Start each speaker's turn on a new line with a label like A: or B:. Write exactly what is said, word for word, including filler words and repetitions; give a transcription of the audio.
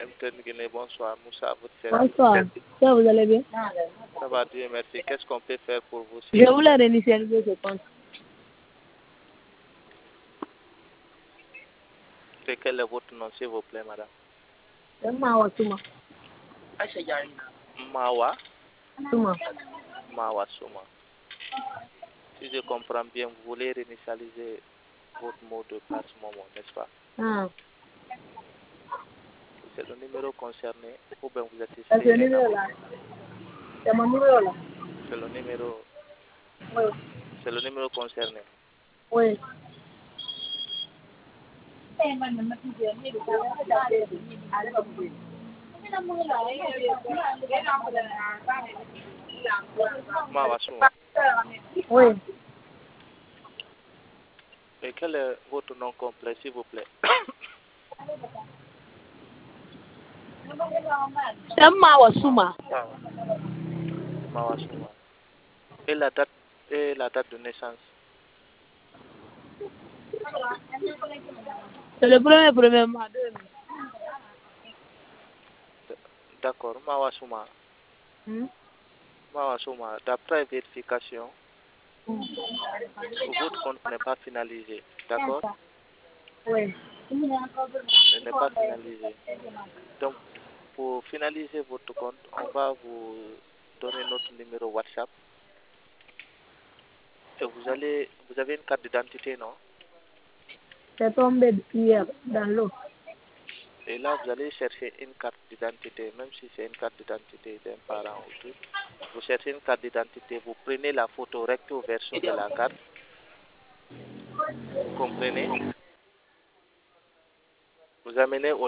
A: M T N, bonsoir. Moussa, à votre service.
B: Bonsoir. Ça, vous allez bien?
A: Ça va, Dieu merci. Qu'est-ce qu'on peut faire pour vous?
B: Je voulais réinitialiser ce compte.
A: Et quel est votre nom, s'il vous plaît, madame?
B: C'est Mawa Souma.
A: Mawa?
B: Souma.
A: Mawa Souma. Si je comprends bien, vous voulez réinitialiser votre mot de passe Momo, n'est-ce pas?
B: Ah.
A: C'est le numéro concerné ou bien vous êtes
B: C'est
A: inscrit
B: ce
A: un
B: numéro-là. C'est mon numéro-là.
A: C'est le numéro,
B: Oui.
A: c'est le numéro concerné.
B: Oui.
A: Mawa Souma.
B: Oui.
A: Et quel est votre nom complet, s'il vous plaît?
B: C'est Mawa Souma.
A: Mawa Souma. Et la date, et la date de naissance?
B: C'est le premier premier mois deux mille.
A: D'accord, Mawa Souma.
B: Hmm?
A: Mawa Souma, d'après vérification, votre compte n'est pas finalisé. D'accord?
B: Oui.
A: Il n'est pas finalisé. Donc, pour finaliser votre compte, on va vous donner notre numéro WhatsApp. Et vous allez, vous avez une carte d'identité, non?
B: C'est tombé hier dans l'eau.
A: Et là, vous allez chercher une carte d'identité, même si c'est une carte d'identité d'un parent ou tout. Vous cherchez une carte d'identité, vous prenez la photo recto verso de la carte. Vous comprenez? Vous amenez au